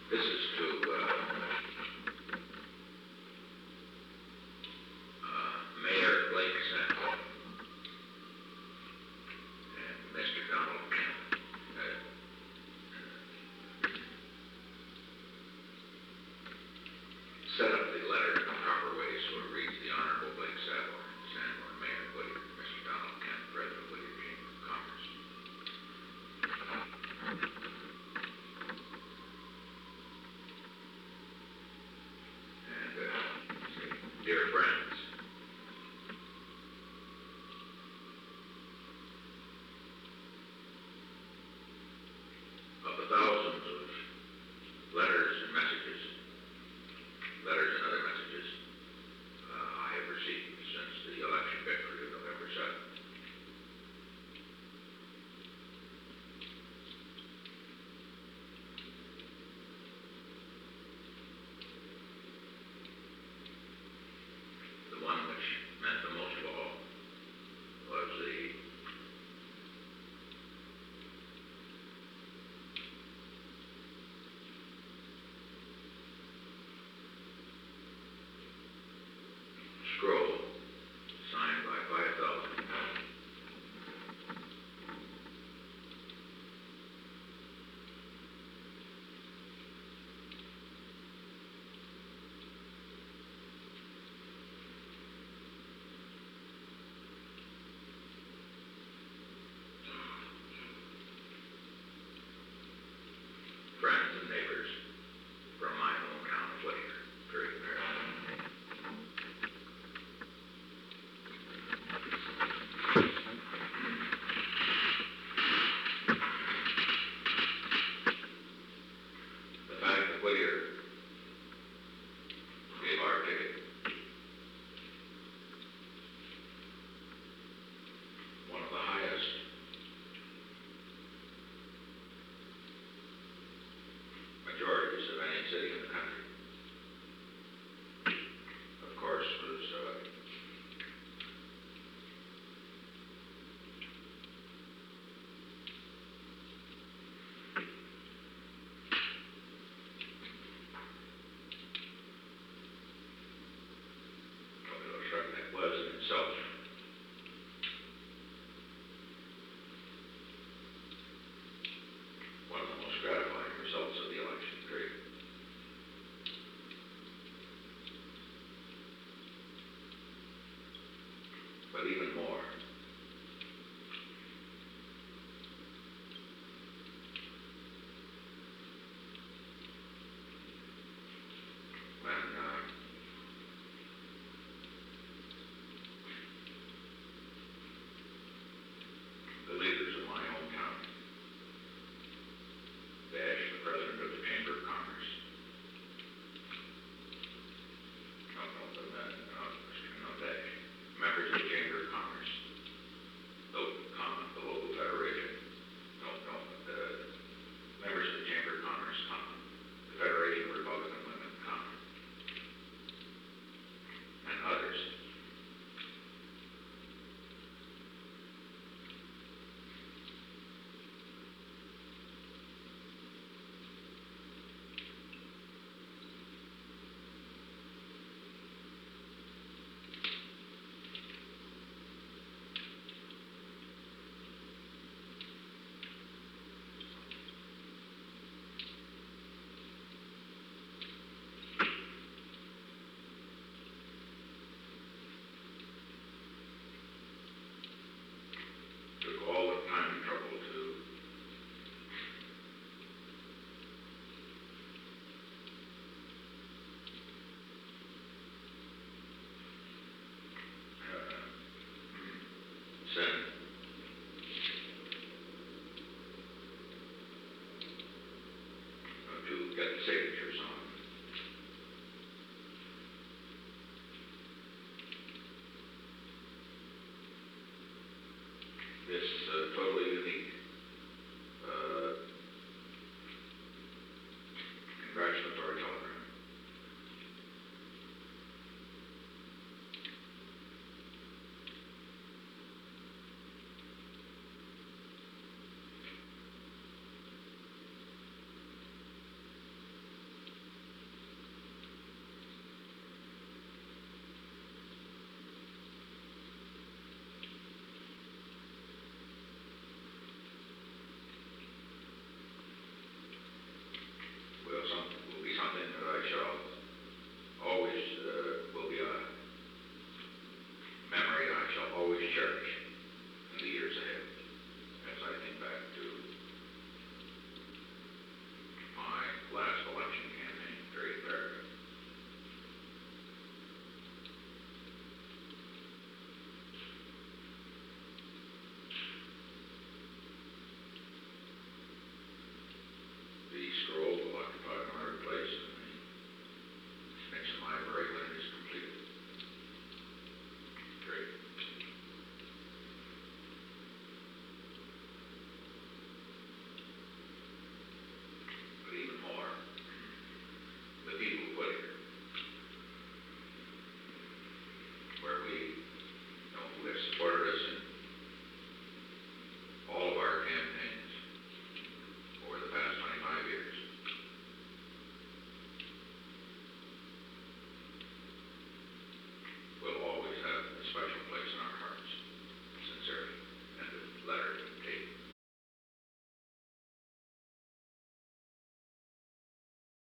This is to Mayor Blake Sanford and Mr. Donald Kemp. Set up the letter in the proper way so it reads the Honorable Blake Sanford, Mayor Whittier, Mr. Donald Kemp, President of Whittier Chamber of Commerce. And, dear friends, of the thousands of letters and messages, letters and other messages I have received since the election victory of November 7th. The one which meant the most of all was the scroll signed by 5,000 friends and neighbors from my hometown of Whittier, Perry, Maryland. The fact that Whittier gave our ticket one of the highest majorities of any city in the country, of course, was that was in itself one of the most gratifying results of the election period. But even more, when the leaders of my hometown bashed the president of the Chamber of Commerce. Members of the Chamber of Commerce, the local federation, members of the Chamber of Commerce, the Federation of Republican Women, and others. Took all the time and trouble to send to get the signatures on. This totally unique congratulatory telegram. I shall